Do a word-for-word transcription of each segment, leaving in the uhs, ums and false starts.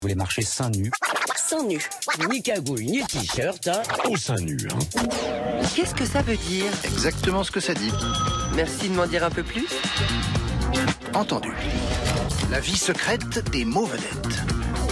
Vous voulez marcher seins nus? Seins nus. Ni cagoule, ni t-shirt, hein. Au sein nu, hein. Qu'est-ce que ça veut dire? Exactement ce que ça dit. Merci de m'en dire un peu plus. Entendu. La vie secrète des mots vedettes.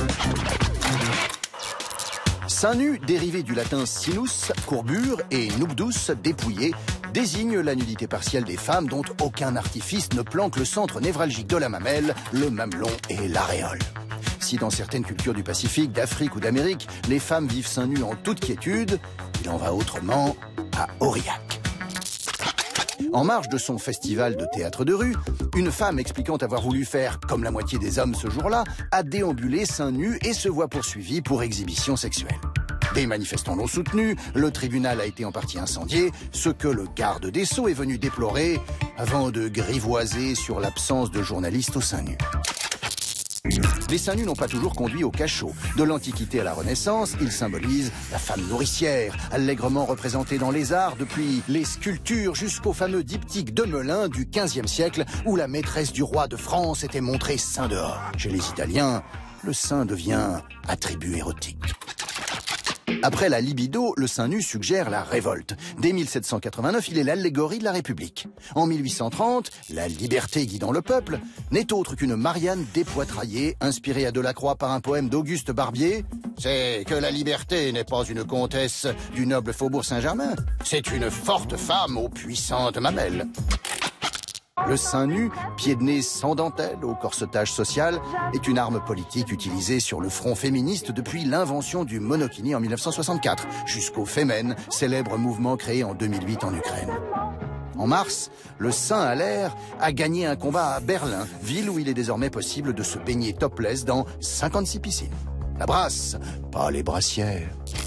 Seins nus, dérivé du latin sinus, courbure, et nubdus, dépouillé, désigne la nudité partielle des femmes dont aucun artifice ne planque le centre névralgique de la mamelle, le mamelon et l'aréole. Si dans certaines cultures du Pacifique, d'Afrique ou d'Amérique, les femmes vivent seins nus en toute quiétude, il en va autrement à Aurillac. En marge de son festival de théâtre de rue, une femme expliquant avoir voulu faire comme la moitié des hommes ce jour-là, a déambulé seins nus et se voit poursuivie pour exhibition sexuelle. Des manifestants l'ont soutenu, le tribunal a été en partie incendié, ce que le garde des Sceaux est venu déplorer avant de grivoiser sur l'absence de journalistes aux seins nus. Les seins nus n'ont pas toujours conduit au cachot. De l'Antiquité à la Renaissance, ils symbolisent la femme nourricière, allègrement représentée dans les arts depuis les sculptures jusqu'au fameux diptyque de Melun du quinzième siècle où la maîtresse du roi de France était montrée sein dehors. Chez les Italiens, le sein devient attribut érotique. Après la libido, le sein nu suggère la révolte. Dès mille sept cent quatre-vingt-neuf, il est l'allégorie de la République. En mille huit cent trente, la liberté guidant le peuple n'est autre qu'une Marianne dépoitraillée, inspirée à Delacroix par un poème d'Auguste Barbier. C'est que la liberté n'est pas une comtesse du noble faubourg Saint-Germain, c'est une forte femme aux puissantes mamelles. Le sein nu, pied de nez sans dentelle au corsetage social, est une arme politique utilisée sur le front féministe depuis l'invention du monokini en mille neuf cent soixante-quatre, jusqu'au Femen, célèbre mouvement créé en deux mille huit en Ukraine. En mars, le sein à l'air a gagné un combat à Berlin, ville où il est désormais possible de se baigner topless dans cinquante-six piscines. La brasse, pas les brassières.